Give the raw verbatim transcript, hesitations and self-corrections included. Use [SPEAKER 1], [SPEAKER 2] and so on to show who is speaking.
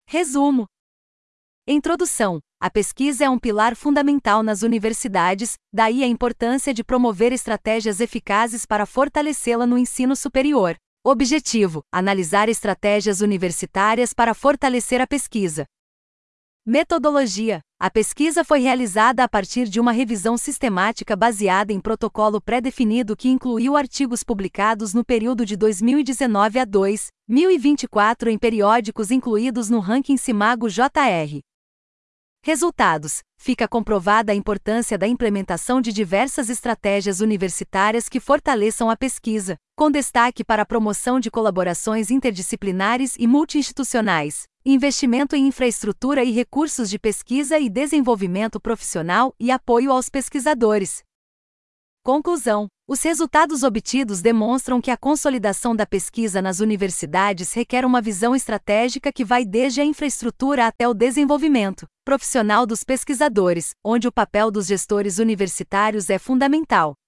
[SPEAKER 1] Resumo. Introdução. A pesquisa é um pilar fundamental nas universidades, daí a importância de promover estratégias eficazes para fortalecê-la no ensino superior. Objetivo: analisar estratégias universitárias para fortalecer a pesquisa. Metodologia. A pesquisa foi realizada a partir de uma revisão sistemática baseada em protocolo pré-definido que incluiu artigos publicados no período de dois mil e dezenove a dois mil e vinte e quatro em periódicos incluídos no ranking Simago J R. Resultados. Fica comprovada a importância da implementação de diversas estratégias universitárias que fortaleçam a pesquisa, com destaque para a promoção de colaborações interdisciplinares e multi-institucionais, investimento em infraestrutura e recursos de pesquisa e desenvolvimento profissional e apoio aos pesquisadores. Conclusão. Os resultados obtidos demonstram que a consolidação da pesquisa nas universidades requer uma visão estratégica que vai desde a infraestrutura até o desenvolvimento profissional dos pesquisadores, onde o papel dos gestores universitários é fundamental.